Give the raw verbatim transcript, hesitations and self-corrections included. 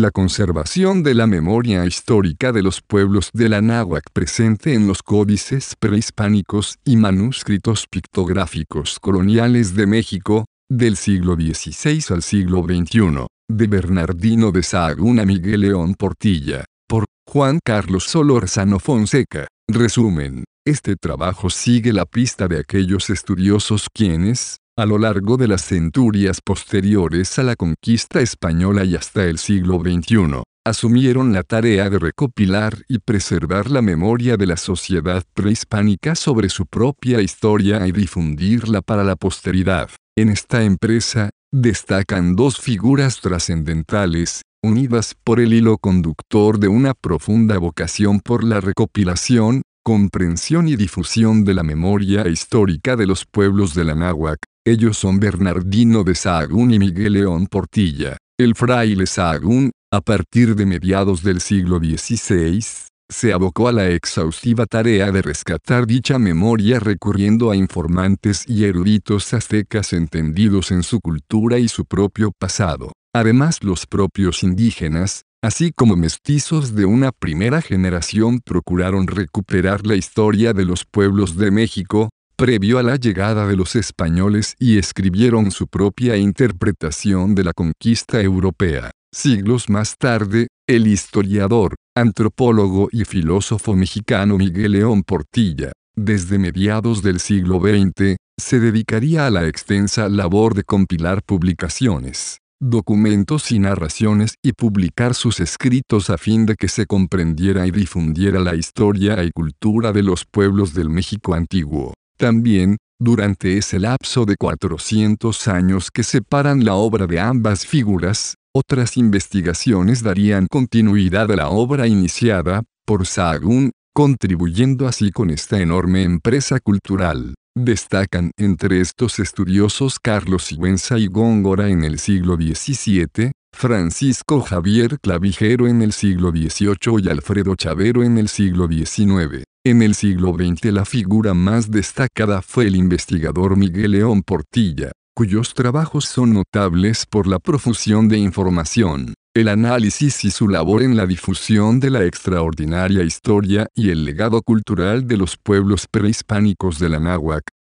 La conservación de la memoria histórica de los pueblos del Anáhuac presente en los códices prehispánicos y manuscritos pictográficos coloniales de México, del siglo dieciséis al siglo veintiuno, de Bernardino de Sahagún a Miguel León Portilla, por Juan Carlos Solórzano Fonseca. Resumen: este trabajo sigue la pista de aquellos estudiosos quienes, a lo largo de las centurias posteriores a la conquista española y hasta el siglo veintiuno, asumieron la tarea de recopilar y preservar la memoria de la sociedad prehispánica sobre su propia historia y difundirla para la posteridad. En esta empresa, destacan dos figuras trascendentales, unidas por el hilo conductor de una profunda vocación por la recopilación, comprensión y difusión de la memoria histórica de los pueblos del Anáhuac. Ellos son Bernardino de Sahagún y Miguel León Portilla. El fraile Sahagún, a partir de mediados del siglo dieciséis, se abocó a la exhaustiva tarea de rescatar dicha memoria recurriendo a informantes y eruditos aztecas entendidos en su cultura y su propio pasado. Además, los propios indígenas, así como mestizos de una primera generación, procuraron recuperar la historia de los pueblos de México, previo a la llegada de los españoles, y escribieron su propia interpretación de la conquista europea. Siglos más tarde, el historiador, antropólogo y filósofo mexicano Miguel León Portilla, desde mediados del siglo veinte, se dedicaría a la extensa labor de compilar publicaciones, documentos y narraciones y publicar sus escritos a fin de que se comprendiera y difundiera la historia y cultura de los pueblos del México antiguo. También, durante ese lapso de cuatrocientos años que separan la obra de ambas figuras, otras investigaciones darían continuidad a la obra iniciada por Sahagún, contribuyendo así con esta enorme empresa cultural. Destacan entre estos estudiosos Carlos Sigüenza y Góngora en el siglo diecisiete, Francisco Javier Clavijero en el siglo dieciocho y Alfredo Chavero en el siglo diecinueve. En el siglo veinte la figura más destacada fue el investigador Miguel León Portilla, cuyos trabajos son notables por la profusión de información, el análisis y su labor en la difusión de la extraordinaria historia y el legado cultural de los pueblos prehispánicos del Anáhuac.